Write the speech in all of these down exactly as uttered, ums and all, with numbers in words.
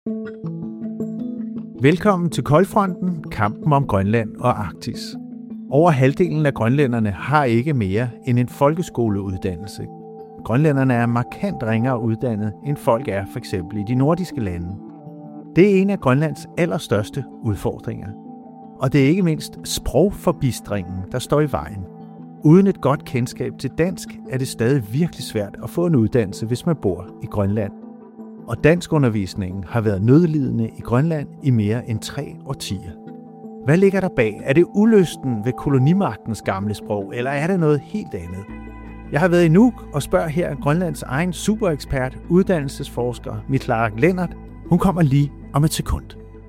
Velkommen til Koldfronten, kampen om Grønland og Arktis. Over halvdelen af grønlænderne har ikke mere end en folkeskoleuddannelse. Grønlænderne er markant ringere uddannet, end folk er for eksempel i de nordiske lande. Det er en af Grønlands allerstørste udfordringer. Og det er ikke mindst sprogforbistringen, der står i vejen. Uden et godt kendskab til dansk er det stadig virkelig svært at få en uddannelse, hvis man bor i Grønland. Og danskundervisningen har været nødlidende i Grønland i mere end tre årtier. Hvad ligger der bag? Er det ulysten ved kolonimagtens gamle sprog, eller er det noget helt andet? Jeg har været i Nuuk og spørger her Grønlands egen superekspert, uddannelsesforsker Michlaak Lennart. Hun kommer lige om et sekund.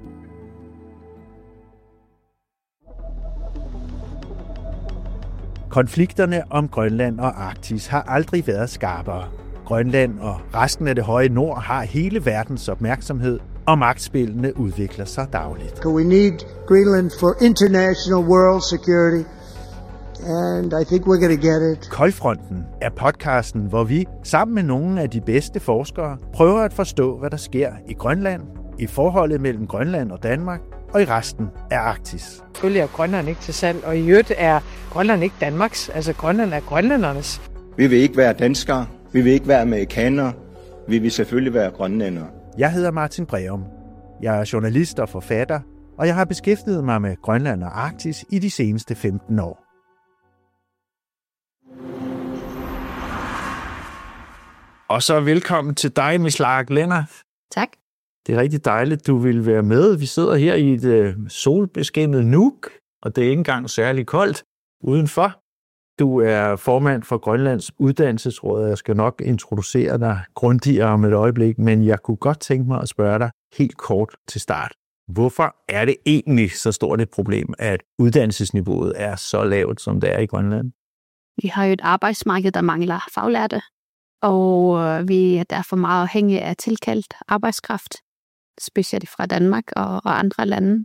Konflikterne om Grønland og Arktis har aldrig været skarpere. Grønland og resten af det høje nord har hele verdens opmærksomhed, og magtspillene udvikler sig dagligt. We need Greenland for international world security, and I think we're going to get it. Koldfronten er podcasten, hvor vi sammen med nogle af de bedste forskere prøver at forstå, hvad der sker i Grønland, i forholdet mellem Grønland og Danmark og i resten af Arktis. Selvfølgelig er Grønland ikke til salg, og i øvrigt er Grønland ikke Danmarks, altså Grønland er grønlændernes. Vi vil ikke være danskere, vi vil ikke være amerikanere, vi vil selvfølgelig være grønlændere. Jeg hedder Martin Breum. Jeg er journalist og forfatter, og jeg har beskæftiget mig med Grønland og Arktis i de seneste femten år. Og så velkommen til dig, Michlaak Lennart. Tak. Det er rigtig dejligt, du vil være med. Vi sidder her i et øh, solbeskændet Nuuk, og det er ikke engang særlig koldt udenfor. Du er formand for Grønlands Uddannelsesråd, og jeg skal nok introducere dig grundigere om et øjeblik, men jeg kunne godt tænke mig at spørge dig helt kort til start. Hvorfor er det egentlig så stort et problem, at uddannelsesniveauet er så lavt, som det er i Grønland? Vi har jo et arbejdsmarked, der mangler faglærte, og vi er derfor meget afhængige af tilkaldt arbejdskraft, specielt fra Danmark og, og andre lande.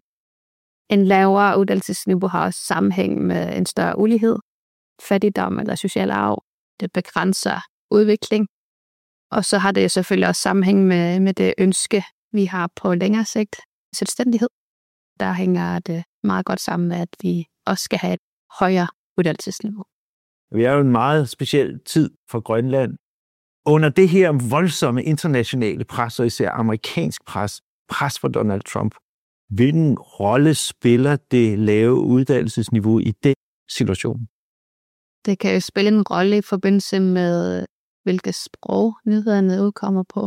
En lavere uddannelsesniveau har også sammenhæng med en større ulighed, fattigdom eller social arv. Det begrænser udvikling. Og så har det selvfølgelig også sammenhæng med, med det ønske, vi har på længere sigt, selvstændighed. Der hænger det meget godt sammen med, at vi også skal have et højere uddannelsesniveau. Vi er jo en meget speciel tid for Grønland. Under det her voldsomme internationale pres, og især amerikansk pres, pres for Donald Trump, hvilken rolle spiller det lave uddannelsesniveau i den situation? Det kan jo spille en rolle i forbindelse med, hvilke sprog nyhederne udkommer på.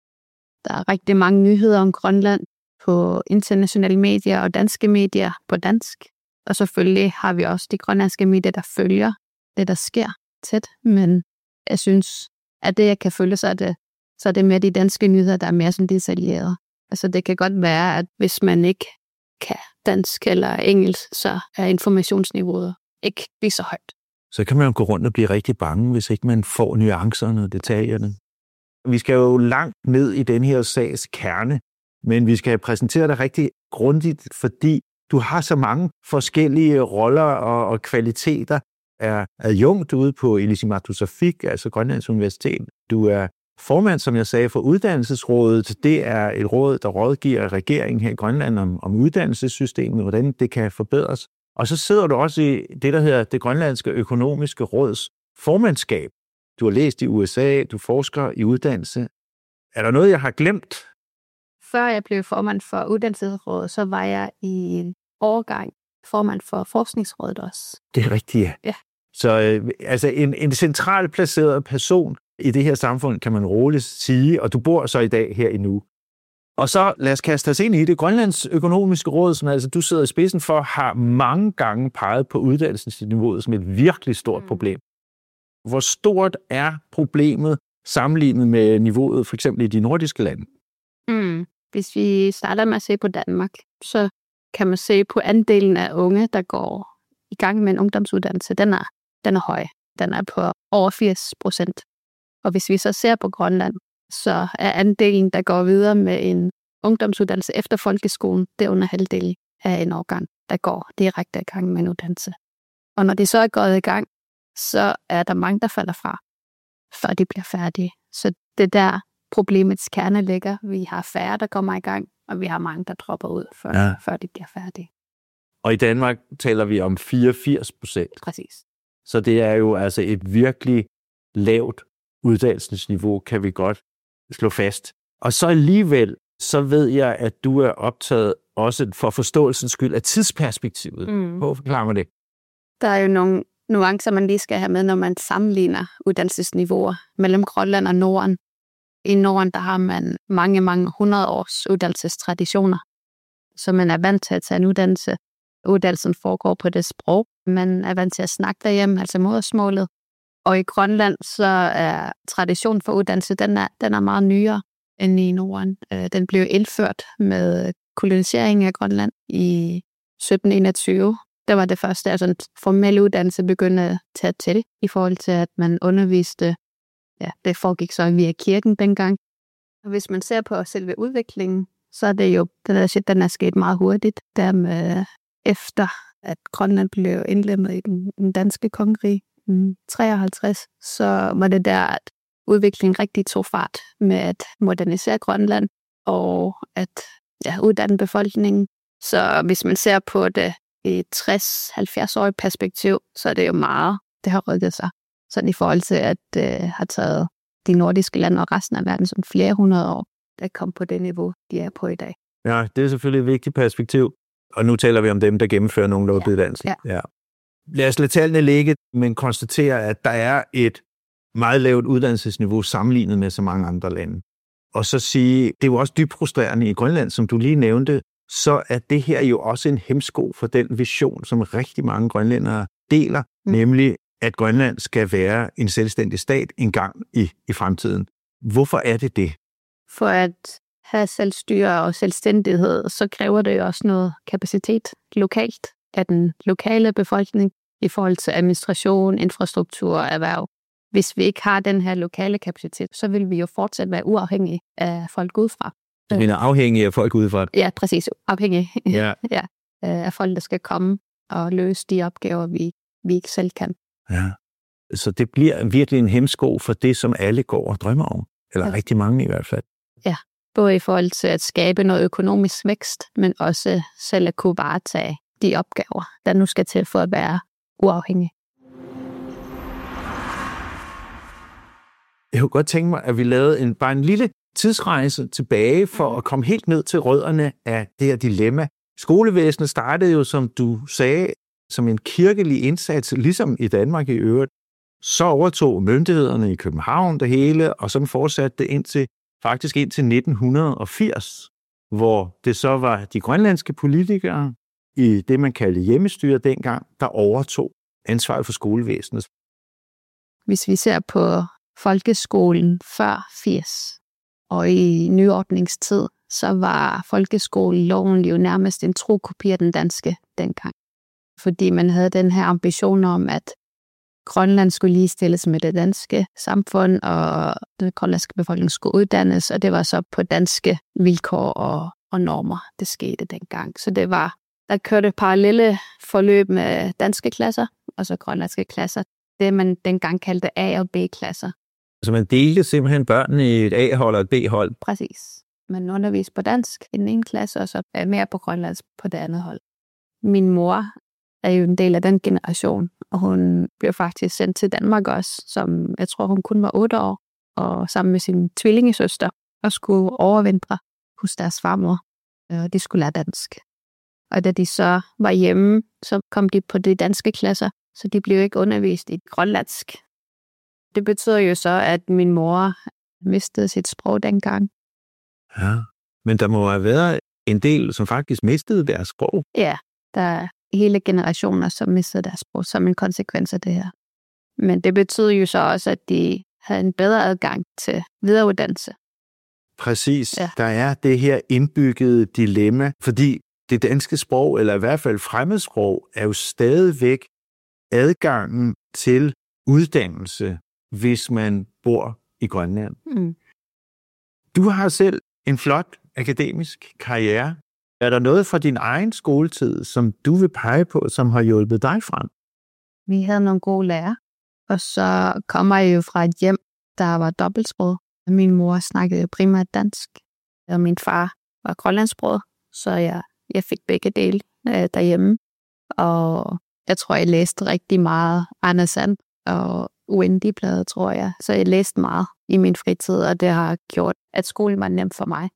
Der er rigtig mange nyheder om Grønland på internationale medier og danske medier på dansk. Og selvfølgelig har vi også de grønlandske medier, der følger det, der sker tæt. Men jeg synes, at det, jeg kan følge, så er det, så er det mere de danske nyheder, der er mere sådan detaljerede. Altså det kan godt være, at hvis man ikke kan dansk eller engelsk, så er informationsniveauet ikke lige så højt. Så kan man jo gå rundt og blive rigtig bange, hvis ikke man får nuancerne og detaljerne. Vi skal jo langt ned i den her sags kerne, men vi skal præsentere dig rigtig grundigt, fordi du har så mange forskellige roller og, og kvaliteter. Er adjunkt ude på Ilisimatusarfik, altså Grønlands Universitet. Du er formand, som jeg sagde, for Uddannelsesrådet. Det er et råd, der rådgiver regeringen her i Grønland om, om uddannelsessystemet, hvordan det kan forbedres. Og så sidder du også i det, der hedder det Grønlandske Økonomiske Råds formandskab. Du har læst i U S A, du forsker i uddannelse. Er der noget, jeg har glemt? Før jeg blev formand for Uddannelsesrådet, så var jeg i en årgang formand for Forskningsrådet også. Det er rigtigt, ja. ja. Så øh, altså en, en centralt placeret person i det her samfund, kan man roligt sige, og du bor så i dag her i Nuuk. Og så lad os kaste os ind i det. Grønlands Økonomiske Råd, som altså du sidder i spidsen for, har mange gange peget på uddannelsesniveauet som et virkelig stort mm. problem. Hvor stort er problemet sammenlignet med niveauet for eksempel i de nordiske lande? Mm. Hvis vi starter med at se på Danmark, så kan man se på andelen af unge, der går i gang med en ungdomsuddannelse. Den er, den er høj. Den er på over firs procent. Og hvis vi så ser på Grønland, så er andelen, der går videre med en ungdomsuddannelse efter folkeskolen, det er under halvdelen af en årgang, der går direkte i gang med en uddannelse. Og når det så er gået i gang, så er der mange, der falder fra, før de bliver færdige. Så det er der, problemets kerne ligger. Vi har færre, der kommer i gang, og vi har mange, der dropper ud, før, ja. før de bliver færdige. Og i Danmark taler vi om fireogfirs procent. Præcis. Så det er jo altså et virkelig lavt uddannelsesniveau, kan vi godt slå fast. Og så alligevel, så ved jeg, at du er optaget også for forståelsens skyld af tidsperspektivet. Mm. Hvor forklarer man det? Der er jo nogle nuancer, man lige skal have med, når man sammenligner uddannelsesniveauer mellem Grønland og Norden. I Norden, der har man mange, mange hundrede års uddannelsestraditioner, så man er vant til at tage en uddannelse. Uddannelsen foregår på det sprog. Man er vant til at snakke derhjemme, altså modersmålet. Og i Grønland, så er traditionen for uddannelse, den er, den er meget nyere end i Norden. Den blev indført med koloniseringen af Grønland i sytten enogtyve. Det var det første, altså en formel uddannelse begyndte at tage til, i forhold til, at man underviste, ja, det foregik så via kirken dengang. Og hvis man ser på selve udviklingen, så er det jo, den der shit, den er sket meget hurtigt. Der med, efter at Grønland blev indlemmet i den, den danske kongerige i treoghalvtreds, så var det der, at udviklingen rigtig tog fart med at modernisere Grønland og at ja, uddanne befolkningen. Så hvis man ser på det i et tres til halvfjerds-årigt perspektiv, så er det jo meget, det har rykket sig. Sådan i forhold til, at det øh, har taget de nordiske lande og resten af verden som flere hundrede år, der kom på det niveau, de er på i dag. Ja, det er selvfølgelig et vigtigt perspektiv. Og nu taler vi om dem, der gennemfører nogle lovbedannelse. Ja. Ja. Ja. Lad os lade tallene ligge, men konstatere, at der er et meget lavt uddannelsesniveau sammenlignet med så mange andre lande. Og så sige, det er jo også dybt frustrerende i Grønland, som du lige nævnte, så er det her jo også en hæmsko for den vision, som rigtig mange grønlændere deler, mm. nemlig at Grønland skal være en selvstændig stat engang i, i fremtiden. Hvorfor er det det? For at have selvstyre og selvstændighed, så kræver det jo også noget kapacitet lokalt af den lokale befolkning i forhold til administration, infrastruktur og erhverv. Hvis vi ikke har den her lokale kapacitet, så vil vi jo fortsat være uafhængige af folk udefra. Du mener afhængige af folk udefra? Ja, præcis. Afhængige ja. ja, af folk, der skal komme og løse de opgaver, vi, vi ikke selv kan. Ja. Så det bliver virkelig en hæmsko for det, som alle går og drømmer om. Eller ja. Rigtig mange i hvert fald. Ja, både i forhold til at skabe noget økonomisk vækst, men også selv at kunne varetage de opgaver, der nu skal til for at være uafhængige. Jeg kunne godt tænke mig, at vi lavede en, bare en lille tidsrejse tilbage for at komme helt ned til rødderne af det her dilemma. Skolevæsenet startede jo, som du sagde, som en kirkelig indsats, ligesom i Danmark i øvrigt. Så overtog myndighederne i København det hele, og så fortsatte det indtil, faktisk indtil nitten firs, hvor det så var de grønlandske politikere i det, man kaldte hjemmestyre dengang, der overtog ansvaret for skolevæsenet. Hvis vi ser på folkeskolen før firs, og i nyordningstid, så var folkeskoleloven jo nærmest en tro kopi af den danske dengang. Fordi man havde den her ambition om, at Grønland skulle ligestilles med det danske samfund, og den grønlandske befolkning skulle uddannes, og det var så på danske vilkår og, og normer, det skete dengang. Så det var, der kørte parallelle forløb med danske klasser, og så grønlandske klasser. Det man dengang kaldte A- og B-klasser. Så man delte simpelthen børnene i et A-hold og et B-hold? Præcis. Man underviste på dansk i den ene klasse, og så mere på grønlandsk på det andet hold. Min mor er jo en del af den generation, og hun blev faktisk sendt til Danmark også, som jeg tror, hun kun var otte år, og sammen med sin tvillingesøster, og skulle overvintre hos deres farmor. Og de skulle lære dansk. Og da de så var hjemme, så kom de på de danske klasser, så de blev ikke undervist i grønlandsk. Det betyder jo så, at min mor mistede sit sprog dengang. Ja, men der må have været en del, som faktisk mistede deres sprog. Ja, der er hele generationer, som mistede deres sprog som en konsekvens af det her. Men det betyder jo så også, at de havde en bedre adgang til videreuddannelse. Præcis. Ja. Der er det her indbyggede dilemma, fordi det danske sprog, eller i hvert fald fremmedsprog, er jo stadigvæk adgangen til uddannelse, hvis man bor i Grønland. Mm. Du har selv en flot akademisk karriere. Er der noget fra din egen skoletid, som du vil pege på, som har hjulpet dig frem? Vi havde nogle gode lærere, og så kommer jeg jo fra et hjem, der var dobbeltsproget. Min mor snakkede primært dansk, og min far var grønlandsksproget, så jeg, jeg fik begge dele øh, derhjemme. Og jeg tror, jeg læste rigtig meget Anders And og Wendy-bladet, tror jeg. Så jeg læste meget i min fritid, og det har gjort, at skolen var nem for mig.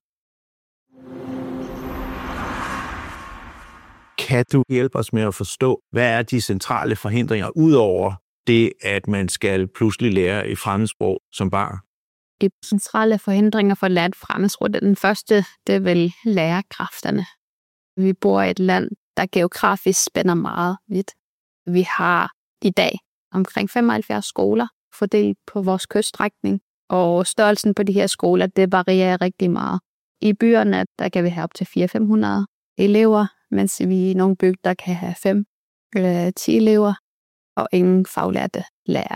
Kan du hjælpe os med at forstå, hvad er de centrale forhindringer, udover det, at man skal pludselig lære et fremmedsprog som barn? De centrale forhindringer for at lære et fremmedsprog, det er den første, det er vel lærerkræfterne. Vi bor i et land, der geografisk spænder meget vidt. Vi har i dag omkring femoghalvfjerds skoler fordelt på vores kyststrækning, og størrelsen på de her skoler, det varierer rigtig meget. I byerne, der kan vi have op til fire til fem hundrede elever, mens vi i nogle bygder kan have fem eller ti elever, og ingen faglærte lærere.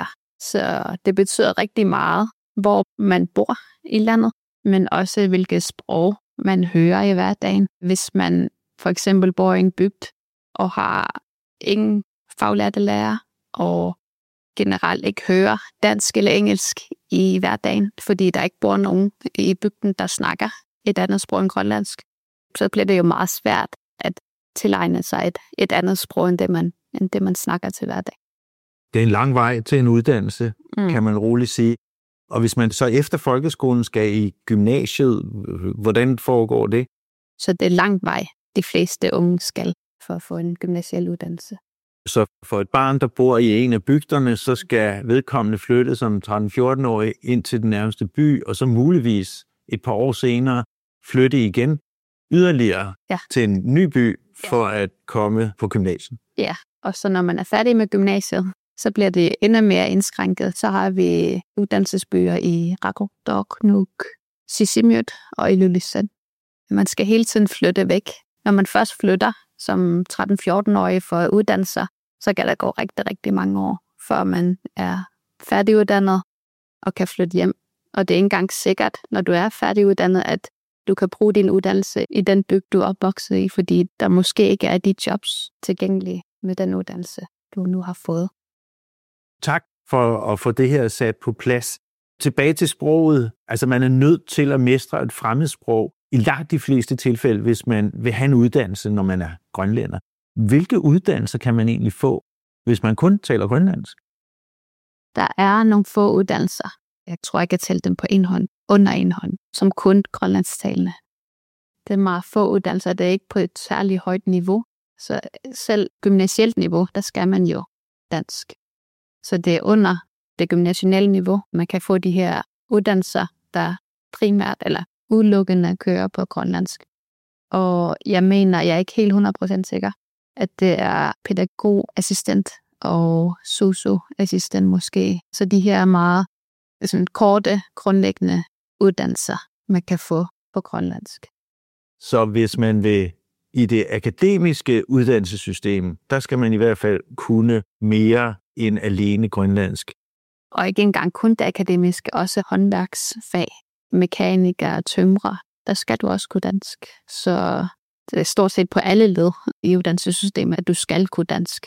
Så det betyder rigtig meget, hvor man bor i landet, men også hvilket sprog man hører i hverdagen. Hvis man for eksempel bor i en bygd og har ingen faglærte lærere, og generelt ikke hører dansk eller engelsk i hverdagen, fordi der ikke bor nogen i bygden, der snakker et andet sprog end grønlandsk, så bliver det jo meget svært at tilegne sig et, et andet sprog end det, man, end det, man snakker til hverdag. Det er en lang vej til en uddannelse, mm. kan man roligt sige. Og hvis man så efter folkeskolen skal i gymnasiet, hvordan foregår det? Så det er lang vej, de fleste unge skal for at få en gymnasial uddannelse. Så for et barn, der bor i en af bygderne, så skal vedkommende flytte som tretten-fjorten-årig ind til den nærmeste by, og så muligvis et par år senere flytte igen yderligere ja. til en ny by for ja. at komme på gymnasiet. Ja, og så når man er færdig med gymnasiet, så bliver det endnu mere indskrænket. Så har vi uddannelsesbyer i Qaqortoq, Nuuk, Sisimiut og Ilulissat. Man skal hele tiden flytte væk. Når man først flytter som tretten-fjorten-årig for at uddanne sig, så kan der gå rigtig, rigtig mange år, før man er færdiguddannet og kan flytte hjem. Og det er ikke engang sikkert, når du er færdiguddannet, at du kan bruge din uddannelse i den bygd, du er opvokset i, fordi der måske ikke er de jobs tilgængelige med den uddannelse, du nu har fået. Tak for at få det her sat på plads. Tilbage til sproget. Altså man er nødt til at mestre et fremmedsprog i langt de fleste tilfælde, hvis man vil have en uddannelse, når man er grønlænder. Hvilke uddannelser kan man egentlig få, hvis man kun taler grønlandsk? Der er nogle få uddannelser. Jeg tror, jeg kan tælle dem på en hånd, under en hånd, som kun grønlandstalende. Det er meget få uddannelser, det er ikke på et særligt højt niveau. Så selv gymnasielt niveau, der skal man jo dansk. Så det er under det gymnasiale niveau, man kan få de her uddannelser, der primært eller udelukkende kører på grønlandsk. Og jeg mener, jeg er ikke helt hundrede procent sikker, at det er pædagogassistent og sosu-assistent måske. Så de her er meget sådan korte, grundlæggende uddannelser, man kan få på grønlandsk. Så hvis man vil i det akademiske uddannelsessystem, der skal man i hvert fald kunne mere end alene grønlandsk. Og ikke engang kun det akademiske, også håndværksfag, mekaniker, tømrer, der skal du også kunne dansk. Så det er stort set på alle led i uddannelsessystemet, at du skal kunne dansk.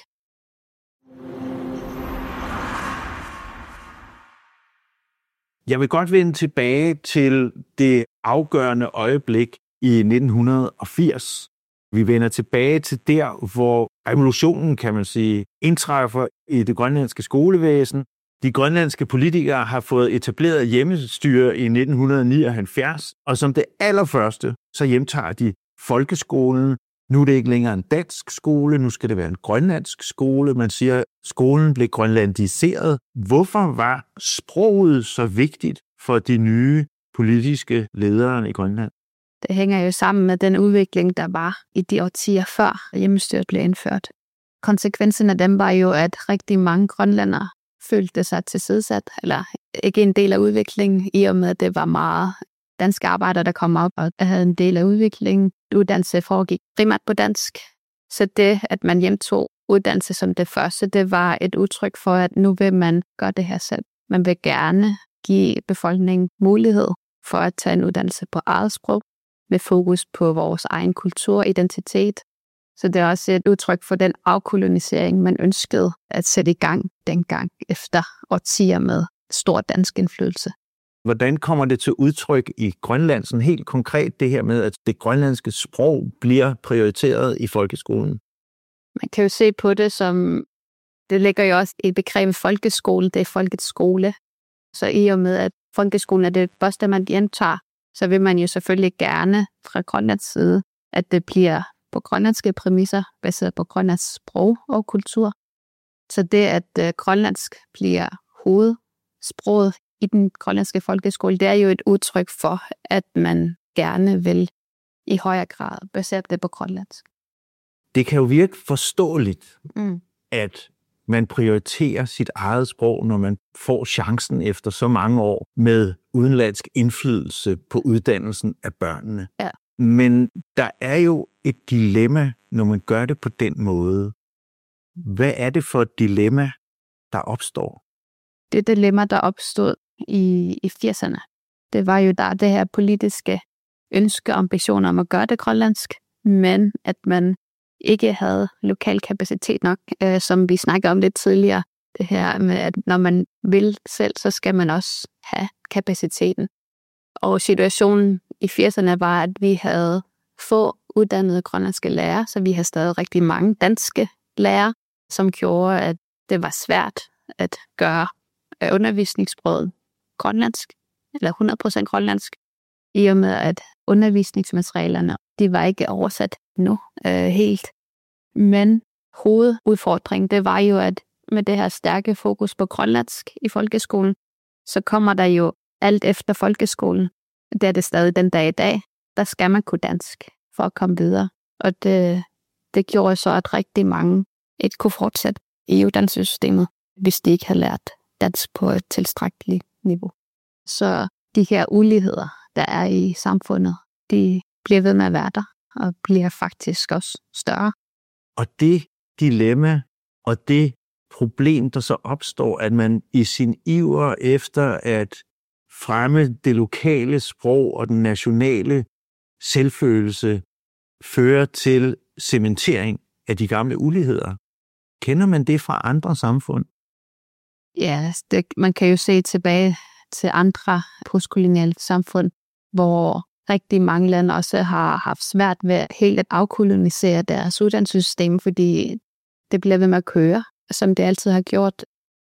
Jeg vil godt vende tilbage til det afgørende øjeblik i nitten firs. Vi vender tilbage til der, hvor revolutionen, kan man sige, indtræffer i det grønlandske skolevæsen. De grønlandske politikere har fået etableret hjemmestyre i nitten nioghalvfjerds, og som det allerførste, så hjemtager de folkeskolen. Nu er det ikke længere en dansk skole, nu skal det være en grønlandsk skole. Man siger, at skolen blev grønlandiseret. Hvorfor var sproget så vigtigt for de nye politiske ledere i Grønland? Det hænger jo sammen med den udvikling, der var i de årtier før hjemmestyret blev indført. Konsekvensen af dem var jo, at rigtig mange grønlændere følte sig tilsidesat, eller ikke en del af udviklingen, i og med, at det var meget danske arbejdere, der kom op og havde en del af udviklingen. Uddannelse foregik primært på dansk. Så det, at man hjemtog uddannelse som det første, det var et udtryk for, at nu vil man gøre det her selv. Man vil gerne give befolkningen mulighed for at tage en uddannelse på eget sprog, med fokus på vores egen kultur og identitet. Så det er også et udtryk for den afkolonisering, man ønskede at sætte i gang dengang efter årtier med stor dansk indflydelse. Hvordan kommer det til udtryk i Grønland, sådan helt konkret det her med, at det grønlandske sprog bliver prioriteret i folkeskolen? Man kan jo se på det som, det ligger jo også i begrebet folkeskole, det er folkets skole. Så i og med, at folkeskolen er det første, man gentager, så vil man jo selvfølgelig gerne fra Grønlands side, at det bliver på grønlandske præmisser, baseret på grønlandsk sprog og kultur. Så det, at uh, grønlandsk bliver hovedsproget i den grønlandske folkeskole, det er jo et udtryk for, at man gerne vil i højere grad basere det på grønlandsk. Det kan jo virke forståeligt, mm. at man prioriterer sit eget sprog, når man får chancen efter så mange år med udenlandsk indflydelse på uddannelsen af børnene. Ja. Men der er jo et dilemma, når man gør det på den måde. Hvad er det for et dilemma, der opstår? Det dilemma, der opstod i, i firserne, det var jo der det her politiske ønske og ambitioner om at gøre det grønlandsk, men at man ikke havde lokal kapacitet nok, øh, som vi snakkede om lidt tidligere. Det her med, at når man vil selv, så skal man også have kapaciteten. Og situationen i firserne var, at vi havde få uddannede grønlandske lærere, så vi havde stadig rigtig mange danske lærere, som gjorde, at det var svært at gøre undervisningssproget grønlandsk, eller hundrede procent grønlandsk, i og med, at undervisningsmaterialerne, de var ikke oversat nu øh, helt. Men hovedudfordringen, det var jo, at med det her stærke fokus på grønlandsk i folkeskolen, så kommer der jo alt efter folkeskolen. Det er det stadig den dag i dag. Der skal man kunne dansk for at komme videre. Og det, det gjorde så, at rigtig mange ikke kunne fortsætte i uddannelsessystemet, hvis de ikke havde lært dansk på et tilstrækkeligt niveau. Så de her uligheder, der er i samfundet, de bliver ved med at være der, og bliver faktisk også større. Og det dilemma, og det problem, der så opstår, at man i sin iver efter at fremme det lokale sprog og den nationale selvfølelse, fører til cementering af de gamle uligheder. Kender man det fra andre samfund? Ja, det, man kan jo se tilbage til andre postkoloniale samfund, hvor rigtig mange lande også har haft svært ved helt at afkolonisere deres uddannelsessystem, fordi det bliver ved med at køre, som det altid har gjort,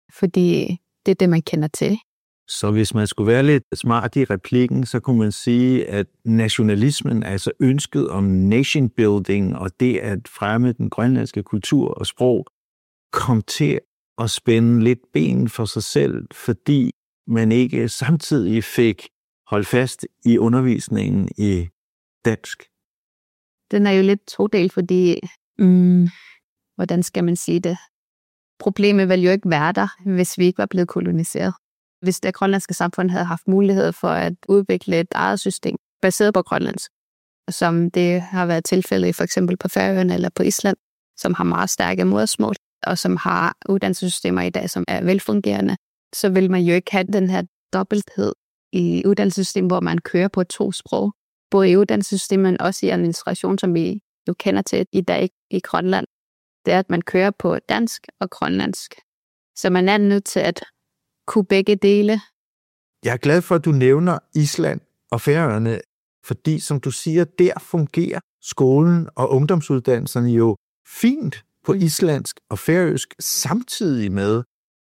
fordi det er det, man kender til. Så hvis man skulle være lidt smart i replikken, så kunne man sige, at nationalismen, altså ønsket om nation building og det at fremme den grønlandske kultur og sprog, kom til at spænde lidt ben for sig selv, fordi man ikke samtidig fik holdt fast i undervisningen i dansk. Den er jo lidt todelt, fordi, mm, hvordan skal man sige det? Problemet ville jo ikke være der, hvis vi ikke var blevet koloniseret. Hvis det grønlandske samfund havde haft mulighed for at udvikle et eget system, baseret på grønlandsk, som det har været tilfældet for eksempel på Færøerne eller på Island, som har meget stærke modersmål, og som har uddannelsessystemer i dag, som er velfungerende, så vil man jo ikke have den her dobbelthed i uddannelsessystemet, hvor man kører på to sprog. Både i uddannelsessystemet, men også i administration, som vi jo kender til i dag i Grønland. Det er, at man kører på dansk og grønlandsk. Så man er nødt til at kunne begge dele. Jeg er glad for, at du nævner Island og Færøerne, fordi som du siger, der fungerer skolen og ungdomsuddannelserne jo fint på islandsk og færøsk, samtidig med,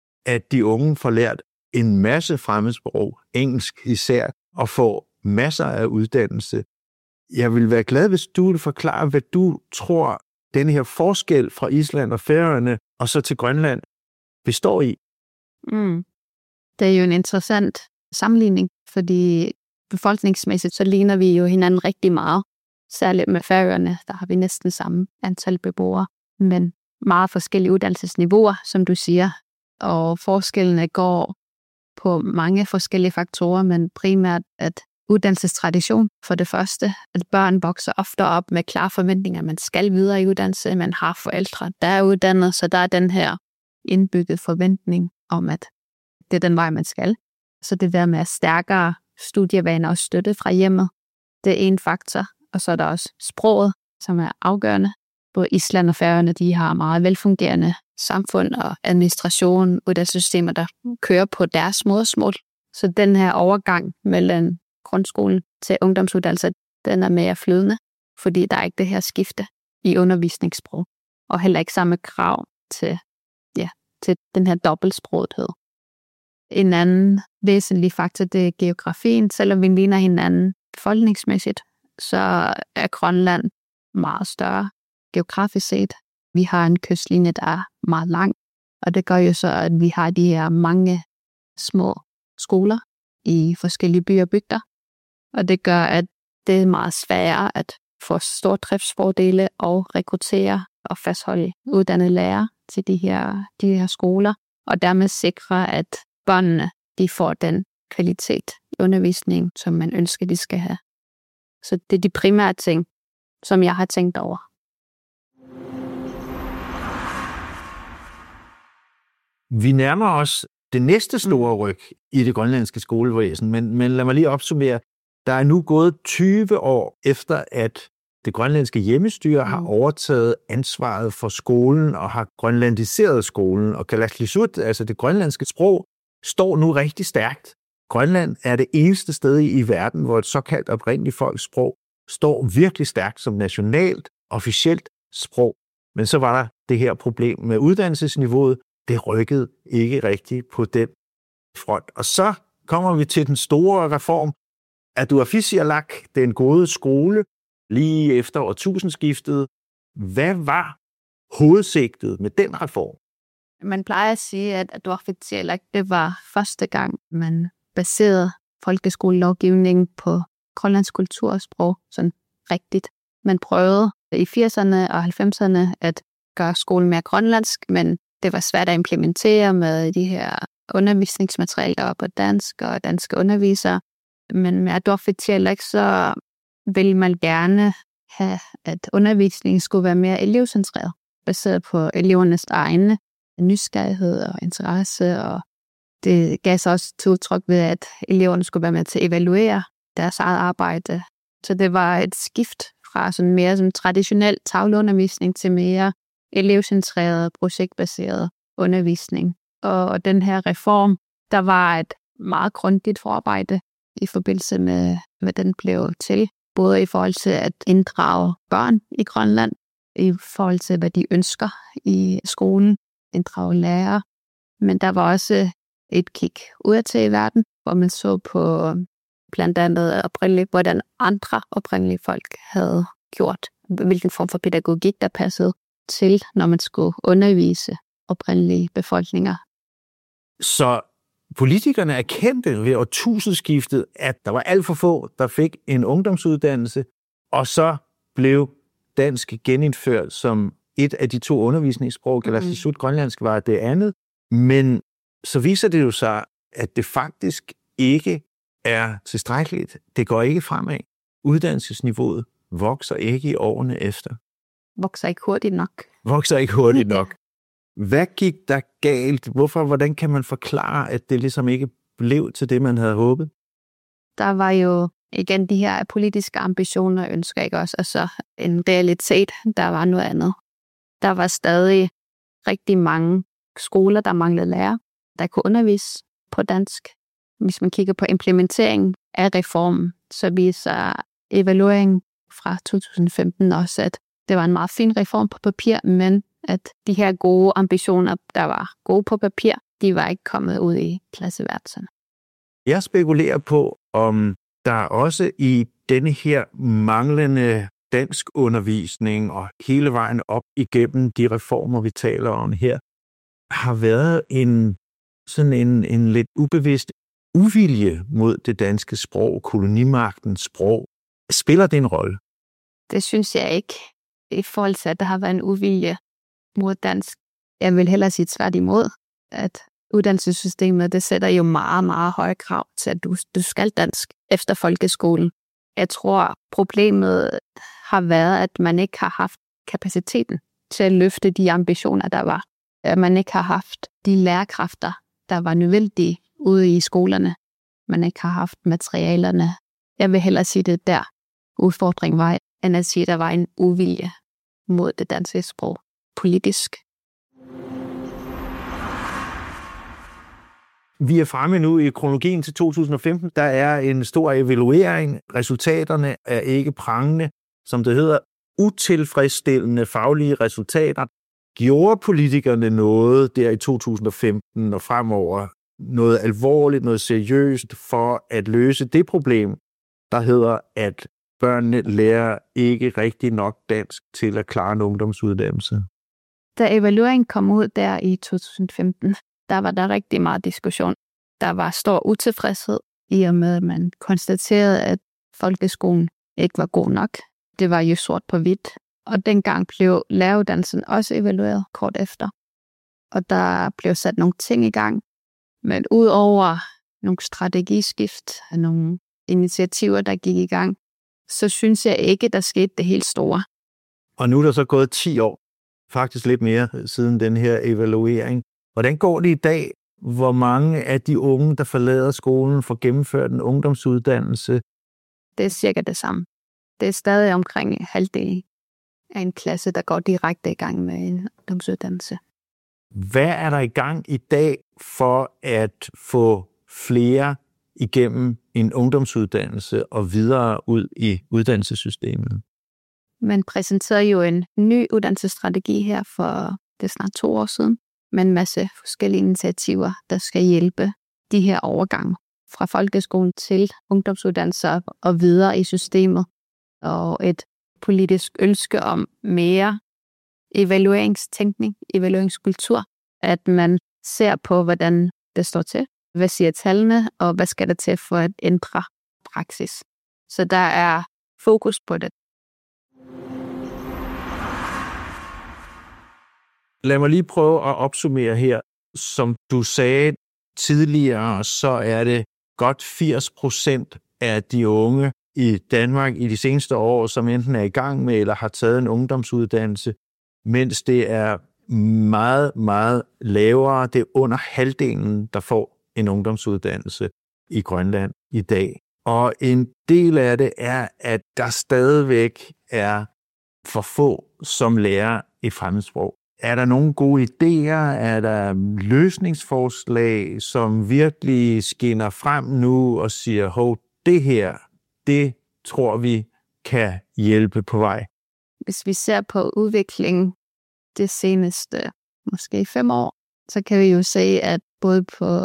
at de unge får lært en masse fremmedsprog, engelsk især, og får masser af uddannelse. Jeg vil være glad, hvis du vil forklare, hvad du tror, den her forskel fra Island og Færøerne og så til Grønland består i. Mm. Det er jo en interessant sammenligning, fordi befolkningsmæssigt så ligner vi jo hinanden rigtig meget. Særligt med Færøerne, der har vi næsten samme antal beboere, men meget forskellige uddannelsesniveauer, som du siger. Og forskellene går på mange forskellige faktorer, men primært at uddannelsestradition for det første, at børn vokser ofte op med klare forventninger, at man skal videre i uddannelse, man har forældre, der er uddannet, så der er den her indbygget forventning om, at det er den vej, man skal. Så det der med stærkere studievaner og støtte fra hjemmet, det er en faktor, og så er der også sproget, som er afgørende. Både Island og Færøerne, de har meget velfungerende samfund og administration, uddannelsessystemer, der kører på deres modersmål, Så den her overgang mellem grundskolen til ungdomsuddannelse, den er mere flydende, fordi der er ikke det her skifte i undervisningssprog, og heller ikke samme krav til, ja, til den her dobbeltsprogethed. En anden væsentlig faktor, det er geografien. Selvom vi ligner hinanden befolkningsmæssigt, så er Grønland meget større geografisk set. Vi har en kystlinje, der er meget lang, og det gør jo så, at vi har de her mange små skoler i forskellige byer og bygder, og det gør, at det er meget sværere at få stordriftsfordele og rekruttere og fastholde uddannede lærere til de her, de her skoler, og dermed sikre, at børnene de får den kvalitet i undervisning, som man ønsker, de skal have. Så det er de primære ting, som jeg har tænkt over. Vi nærmer os det næste store ryg i det grønlandske skolevæsen, men, men lad mig lige opsummere. Der er nu gået tyve år efter, at det grønlandske hjemmestyre har overtaget ansvaret for skolen og har grønlandiseret skolen. Og Kalaallisut, altså det grønlandske sprog, står nu rigtig stærkt. Grønland er det eneste sted i verden, hvor et såkaldt oprindeligt folks sprog står virkelig stærkt som nationalt, officielt sprog. Men så var der det her problem med uddannelsesniveauet. Det rykkede ikke rigtigt på den front. Og så kommer vi til den store reform af Tuaffisialaq, den gode skole, lige efter årtusindskiftet. Hvad var hovedsigtet med den reform? Man plejer at sige, at Tuaffisialaq, det var første gang, man baserede folkeskolelovgivningen på grønlandsk kultur og sprog sådan rigtigt. Man prøvede i firserne og halvfemserne at gøre skolen mere grønlandsk, men det var svært at implementere med de her undervisningsmaterialer på dansk og danske undervisere. Men med Tuaffisialaq, så vil man gerne have, at undervisningen skulle være mere elevcentreret, baseret på elevernes egne nysgerrighed og interesse, og det gav sig også til udtryk ved, at eleverne skulle være med til at evaluere deres eget arbejde. Så det var et skift fra sådan mere sådan traditionel tavleundervisning til mere elevcentreret, projektbaseret undervisning. Og den her reform, der var et meget grundigt forarbejde i forbindelse med, hvad den blev til. Både i forhold til at inddrage børn i Grønland, i forhold til, hvad de ønsker i skolen, inddrage lærere. Men der var også et kig udadtil i verden, hvor man så på blandt andet oprindeligt, hvordan andre oprindelige folk havde gjort, hvilken form for pædagogik, der passede til, når man skulle undervise oprindelige befolkninger. Så politikerne erkendte ved årtusindskiftet, at der var alt for få, der fik en ungdomsuddannelse, og så blev dansk genindført som et af de to undervisningssprog. Kalaallisut mm. grønlandsk var det andet. Men så viser det jo sig, at det faktisk ikke er tilstrækkeligt. Det går ikke fremad. Uddannelsesniveauet vokser ikke i årene efter. Vokser ikke hurtigt nok. Vokser ikke hurtigt nok. Hvad gik der galt? Hvorfor? Hvordan kan man forklare, at det ligesom ikke blev til det, man havde håbet? Der var jo igen de her politiske ambitioner og ønsker, ikke også? Og så en realitet, der var noget andet. Der var stadig rigtig mange skoler, der manglede lærere, der kunne undervise på dansk. Hvis man kigger på implementeringen af reformen, så viser evalueringen fra to tusind femten også, at det var en meget fin reform på papir, men at de her gode ambitioner, der var gode på papir, de var ikke kommet ud i klasseværelserne. Jeg spekulerer på, om der også i denne her manglende dansk undervisning og hele vejen op igennem de reformer, vi taler om her, har været en sådan en, en lidt ubevidst uvilje mod det danske sprog, kolonimagtens sprog. Spiller det en rolle? Det synes jeg ikke. I forhold til, at der har været en uvilje mod dansk. Jeg vil hellere sige tværtimod, at uddannelsessystemet, det sætter jo meget, meget høje krav til, at du, du skal dansk efter folkeskolen. Jeg tror, problemet har været, at man ikke har haft kapaciteten til at løfte de ambitioner, der var. At man ikke har haft de lærerkræfter, der var nødvendige ude i skolerne. Man ikke har haft materialerne. Jeg vil hellere sige det der. Udfordringen var, end at sige, at der var en uvilje mod det danske sprog politisk. Vi er fremme nu i kronologien til to tusind og femten. Der er en stor evaluering. Resultaterne er ikke prangende, som det hedder, utilfredsstillende faglige resultater. Gjorde politikerne noget der i to tusind og femten og fremover, noget alvorligt, noget seriøst for at løse det problem, der hedder, at børnene lærer ikke rigtig nok dansk til at klare en ungdomsuddannelse? Da evalueringen kom ud der i to tusind og femten, der var der rigtig meget diskussion. Der var stor utilfredshed i og med, at man konstaterede, at folkeskolen ikke var god nok. Det var jo sort på hvidt. Og dengang blev læreruddannelsen også evalueret kort efter. Og der blev sat nogle ting i gang. Men ud over nogle strategiskift og nogle initiativer, der gik i gang, så synes jeg ikke, der skete det helt store. Og nu er der så gået ti år, faktisk lidt mere siden den her evaluering. Hvordan går det i dag? Hvor mange af de unge, der forlader skolen, får gennemført en ungdomsuddannelse? Det er cirka det samme. Det er stadig omkring halvdelen af en klasse, der går direkte i gang med en ungdomsuddannelse. Hvad er der i gang i dag for at få flere igennem en ungdomsuddannelse og videre ud i uddannelsessystemet? Man præsenterede jo en ny uddannelsesstrategi her for det er snart to år siden, med en masse forskellige initiativer, der skal hjælpe de her overgange fra folkeskolen til ungdomsuddannelser og videre i systemet. Og et politisk ønske om mere evalueringstænkning, evalueringskultur, at man ser på, hvordan det står til, hvad siger tallene, og hvad skal der til for at ændre praksis. Så der er fokus på det. Lad mig lige prøve at opsummere her. Som du sagde tidligere, så er det godt firs procent af de unge i Danmark i de seneste år, som enten er i gang med eller har taget en ungdomsuddannelse, mens det er meget, meget lavere. Det er under halvdelen, der får en ungdomsuddannelse i Grønland i dag. Og en del af det er, at der stadigvæk er for få, som lærer et fremmedsprog. Er der nogle gode idéer? Er der løsningsforslag, som virkelig skinner frem nu og siger, hov, det her, det tror vi kan hjælpe på vej? Hvis vi ser på udviklingen det seneste, måske fem år, så kan vi jo se, at både på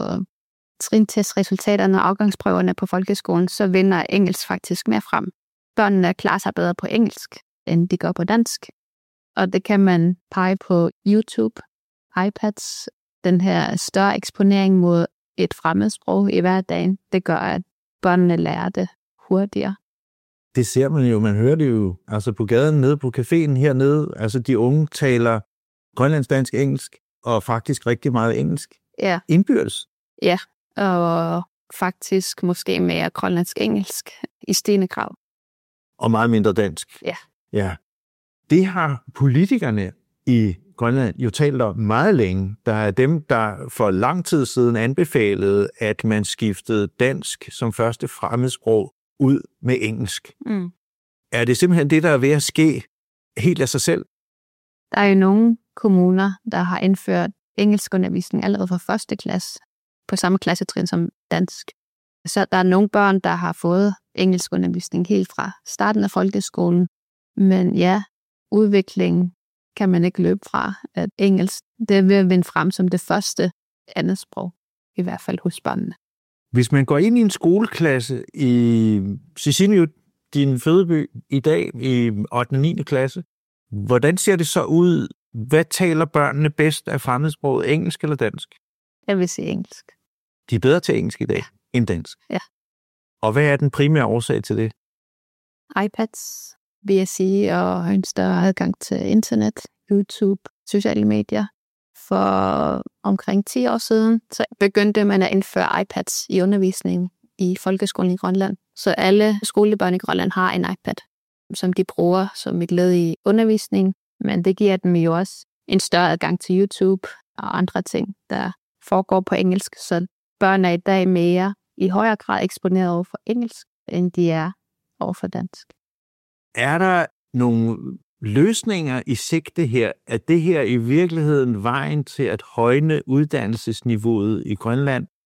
trintestresultaterne og afgangsprøverne på folkeskolen, så vinder engelsk faktisk mere frem. Børnene klarer sig bedre på engelsk, end de gør på dansk. Og det kan man pege på YouTube, iPads, den her større eksponering mod et fremmedsprog i hverdagen. Det gør, at børnene lærer det hurtigere. Det ser man jo, man hører det jo, altså på gaden nede på caféen hernede, altså de unge taler grønlandsk, dansk, engelsk, og faktisk rigtig meget engelsk. Ja. Indbyrdes. Ja, og faktisk måske mere grønlandsk-engelsk i stigende grad. Og meget mindre dansk. Ja. Ja. Det har politikerne i Grønland jo talt om meget længe. Der er dem, der for lang tid siden anbefalede, at man skiftede dansk som første fremmedsprog ud med engelsk. Mm. Er det simpelthen det, der er ved at ske helt af sig selv? Der er jo nogle kommuner, der har indført engelskundervisning allerede fra første klasse, på samme klassetrin som dansk. Så der er nogle børn, der har fået engelskundervisning helt fra starten af folkeskolen. Men ja, udviklingen kan man ikke løbe fra, at engelsk, det er ved at vinde frem som det første andet sprog, i hvert fald hos børnene. Hvis man går ind i en skoleklasse i Sissinio, din fødeby, i dag i ottende og niende klasse, hvordan ser det så ud? Hvad taler børnene bedst af fremmedsproget, engelsk eller dansk? Jeg vil sige engelsk. De er bedre til engelsk i dag end dansk? Ja. Og hvad er den primære årsag til det? iPads, vil jeg sige, og en større adgang til internet, YouTube, sociale medier. For omkring ti år siden, så begyndte man at indføre iPads i undervisningen i folkeskolen i Grønland. Så alle skolebørn i Grønland har en iPad, som de bruger som et led i undervisningen. Men det giver dem jo også en større adgang til YouTube og andre ting, der foregår på engelsk. Så børn er i dag mere i højere grad eksponeret over for engelsk, end de er over for dansk. Er der nogle løsninger i sigte her? Er det her i virkeligheden vejen til at højne uddannelsesniveauet i Grønland?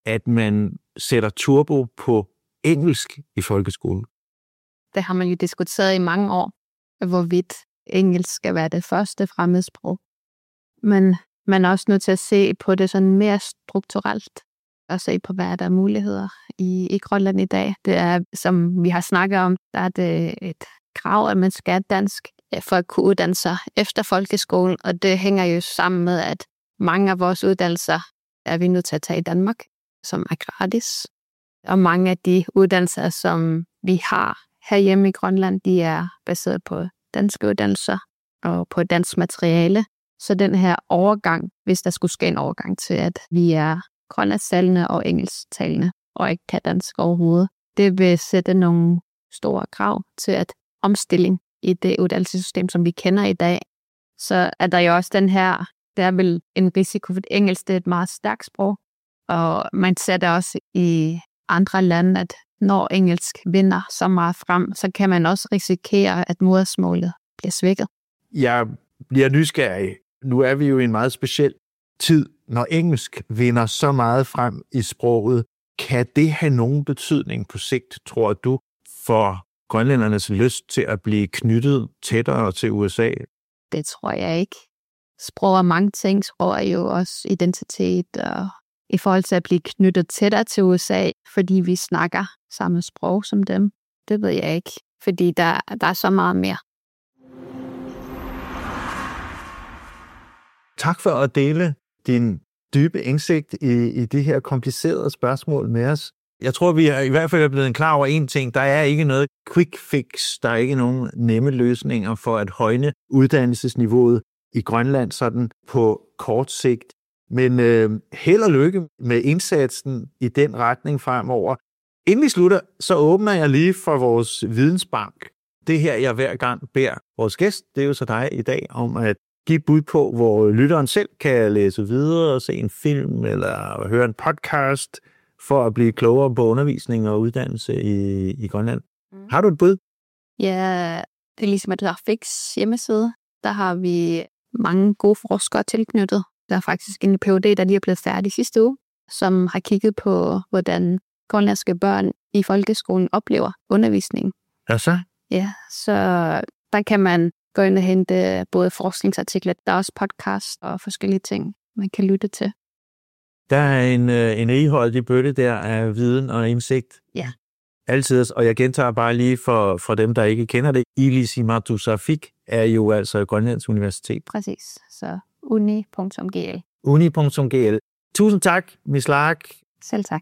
at man sætter turbo på engelsk i folkeskolen? Det har man jo diskuteret i mange år, hvorvidt engelsk skal være det første fremmedsprog. Men man er også nødt til at se på det sådan mere strukturelt, og se på, hvad der er muligheder i, i Grønland i dag. Det er, som vi har snakket om, der er det et krav, at man skal have dansk for at kunne uddanne sig efter folkeskolen, og det hænger jo sammen med, at mange af vores uddannelser er vi nødt til at tage i Danmark, som er gratis. Og mange af de uddannelser, som vi har herhjemme i Grønland, de er baseret på danske uddannelser og på dansk materiale. Så den her overgang, hvis der skulle ske en overgang til, at vi er grønlandstalende og engelsktalende og ikke kan dansk overhovedet, det vil sætte nogle store krav til at omstilling i det uddannelsessystem, som vi kender i dag. Så er der jo også den her, der er vel en risiko, for engelsk det er et meget stærkt sprog, og man ser det også i andre lande, at når engelsk vinder så meget frem, så kan man også risikere, at modersmålet bliver svækket. Jeg bliver nysgerrig. Nu er vi jo i en meget speciel tid. Når engelsk vinder så meget frem i sproget, kan det have nogen betydning på sigt, tror du, for grønlændernes lyst til at blive knyttet tættere til U S A? Det tror jeg ikke. Sprog er mange ting. Sprog er jo også identitet og i forhold til at blive knyttet tættere til U S A, fordi vi snakker samme sprog som dem. Det ved jeg ikke, fordi der, der er så meget mere. Tak for at dele din dybe indsigt i, i de her komplicerede spørgsmål med os. Jeg tror, vi er i hvert fald blevet klar over en ting. Der er ikke noget quick fix. Der er ikke nogen nemme løsninger for at højne uddannelsesniveauet i Grønland sådan på kort sigt. Men øh, held og lykke med indsatsen i den retning fremover. Inden vi slutter, så åbner jeg lige for vores vidensbank. Det her, jeg hver gang beder vores gæst, det er jo så dig i dag, om at give bud på, hvor lytteren selv kan læse videre og se en film eller høre en podcast for at blive klogere på undervisning og uddannelse i, i Grønland. Mm. Har du et bud? Ja, det er ligesom, at der er Fix hjemmeside. Der har vi mange gode forskere tilknyttet. Der er faktisk en P H D, der lige er blevet færdig sidste uge, som har kigget på, hvordan grønlandske børn i folkeskolen oplever undervisningen. Ja, så? Ja, så der kan man gå ind og hente både forskningsartikler, der er også podcast og forskellige ting, man kan lytte til. Der er en, en righoldig bøtte der af viden og indsigt. Ja. Altid, og jeg gentager bare lige for, for dem, der ikke kender det. Ilisimatusarfik er jo altså Grønlands Universitet. Præcis, så uni punktum g l. uni punktum g l. Tusind tak, Miss Lark. Selv tak.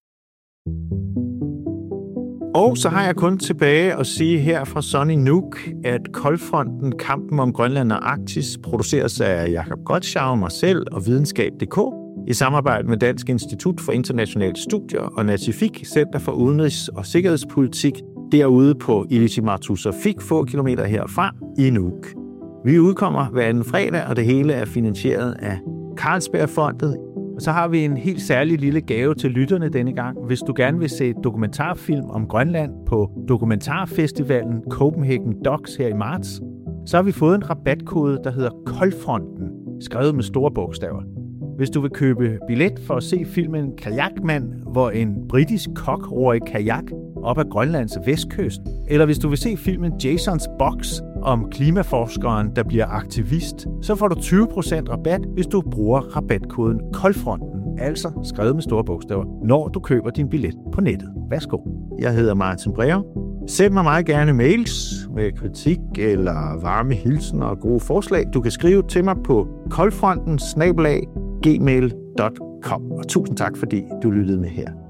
Og så har jeg kun tilbage at sige her fra Sunny Nuuk, at Koldfronten Kampen om Grønland og Arktis produceres af Jakob Gottschalk, mig selv og videnskab punktum d k i samarbejde med Dansk Institut for Internationale Studier og Natifik, Center for Udenrigs- og Sikkerhedspolitik, derude på Ilisimatusarfik, få kilometer herfra i Nuuk. Vi udkommer hver anden fredag, og det hele er finansieret af Carlsbergfondet. Og så har vi en helt særlig lille gave til lytterne denne gang. Hvis du gerne vil se dokumentarfilm om Grønland på dokumentarfestivalen Copenhagen Docs her i marts, så har vi fået en rabatkode, der hedder Koldfronten, skrevet med store bogstaver. Hvis du vil købe billet for at se filmen Kajakmand, hvor en britisk kok roer i kajak op ad Grønlands vestkyst, eller hvis du vil se filmen Jasons Box om klimaforskeren, der bliver aktivist, så får du tyve procent rabat, hvis du bruger rabatkoden Koldfronten, altså skrevet med store bogstaver, når du køber din billet på nettet. Værsgo. Jeg hedder Martin Breum. Send mig meget gerne mails med kritik eller varme hilsen og gode forslag. Du kan skrive til mig på koldfronten snabel-a gmail punktum com. Og tusind tak, fordi du lyttede med her.